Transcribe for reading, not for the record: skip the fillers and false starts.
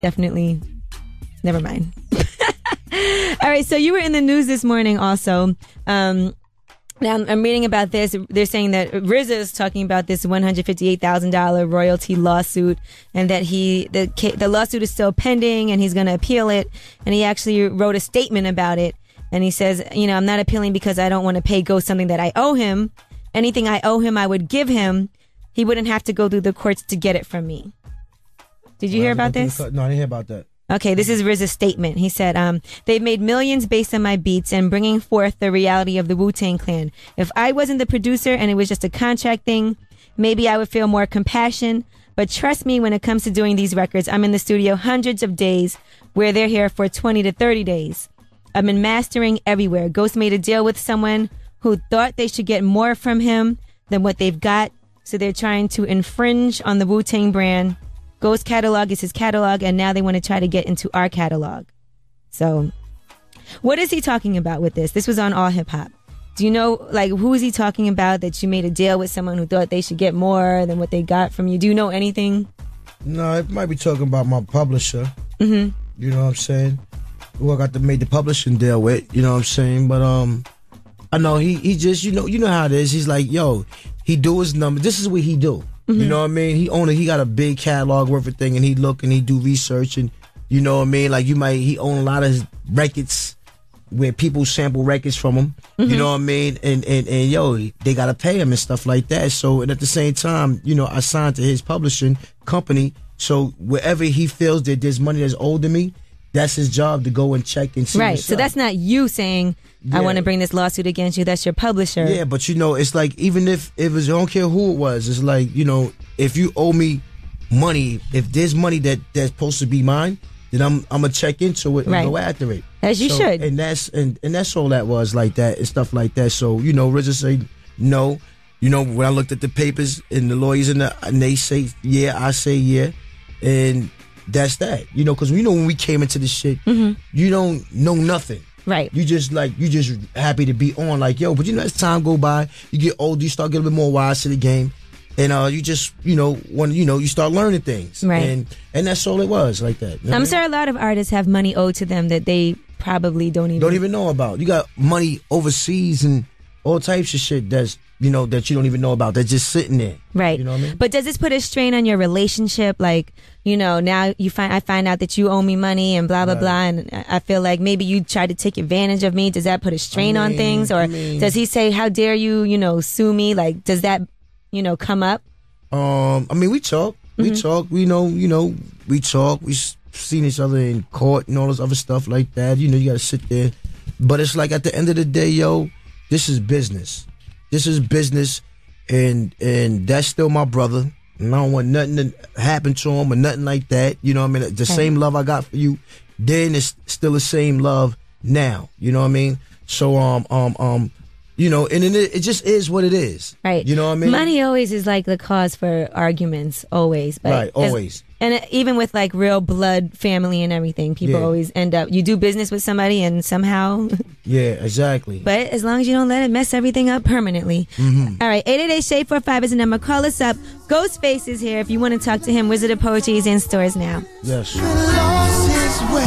definitely, never mind. All right, so you were in the news this morning also. Now I'm reading about this. They're saying that RZA is talking about this $158,000 royalty lawsuit, and that the lawsuit is still pending, and he's going to appeal it. And he actually wrote a statement about it, and he says, I'm not appealing because I don't want to pay Ghost something that I owe him. Anything I owe him, I would give him. He wouldn't have to go through the courts to get it from me. Did you hear about this? No, I didn't hear about that. Okay, this is RZA's statement. He said, they've made millions based on my beats and bringing forth the reality of the Wu-Tang Clan. If I wasn't the producer and it was just a contract thing, maybe I would feel more compassion. But trust me, when it comes to doing these records, I'm in the studio hundreds of days where they're here for 20 to 30 days. I've been mastering everywhere. Ghost made a deal with someone who thought they should get more from him than what they've got. So they're trying to infringe on the Wu-Tang brand. Ghost catalog is his catalog, and now they want to try to get into our catalog. So, what is he talking about with this? This was on All Hip Hop. Do you know, who is he talking about that you made a deal with someone who thought they should get more than what they got from you? Do you know anything? No, it might be talking about my publisher. Mm-hmm. You know what I'm saying? Who I got to make the publishing deal with. You know what I'm saying? But I know he just, you know how it is. He's like, yo, he do his number. This is what he do. You know what I mean? He got a big catalog worth of thing, and he look and he do research, and you know what I mean? He own a lot of his records where people sample records from him. You know what I mean? And yo, they gotta pay him and stuff like that. So, and at the same time, I signed to his publishing company. So wherever he feels that there's money that's owed to me, that's his job to go and check and see. Right. So that's not you saying, I want to bring this lawsuit against you. That's your publisher. Yeah, but it's like, even if it was, I don't care who it was, it's like, if you owe me money, if there's money that's supposed to be mine, then I'm gonna check into it and go after it. As you should. And that's all that was like that and stuff like that. So, RZA say no. When I looked at the papers and the lawyers and they say yeah, I say yeah. And that's that. Because when we came into this shit, you don't know nothing. Right. You just happy to be on, but as time go by, you get older, you start getting a bit more wise to the game. And you just, you start learning things. Right. And that's all it was like that. I'm sure a lot of artists have money owed to them that they probably don't even know about. You got money overseas and all types of shit that's, that you don't even know about. That's just sitting there. Right. You know what I mean? But does this put a strain on your relationship? Now I find out that you owe me money and blah, blah, blah. And I feel like maybe you tried to take advantage of me. Does that put a strain on things? Or does he say, how dare you, sue me? Does that, come up? We talk. We talk. We talk. We've seen each other in court and all this other stuff like that. You got to sit there. But it's like, at the end of the day, yo, this is business. This is business, and that's still my brother. And I don't want nothing to happen to him or nothing like that. You know what I mean? The same love I got for you, then it's still the same love now. You know what I mean? So, and it just is what it is. Right. You know what I mean? Money always is the cause for arguments, always. But right, always. And even with real blood family and everything, people always end up, you do business with somebody and somehow. Yeah, exactly. But as long as you don't let it mess everything up permanently. All right, 888-SHADE45 is the number. Call us up. Ghostface is here if you want to talk to him. Wizard of Poetry is in stores now. Yes.